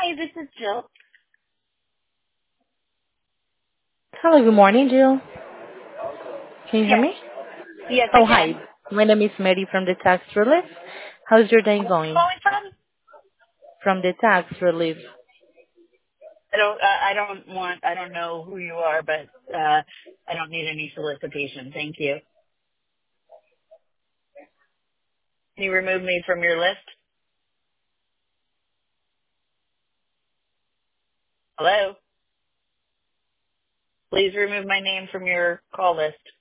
Hi, this is Jill. Hello, good morning, Jill. Can you hear Yes. me? Yes, I Oh, hi. can. My name is Mary from the tax relief. How's your day Where are you going? calling from? From the tax relief. I don't know who you are, but I don't need any solicitation. Thank you. Can you remove me from your list? Hello? Please remove my name from your call list.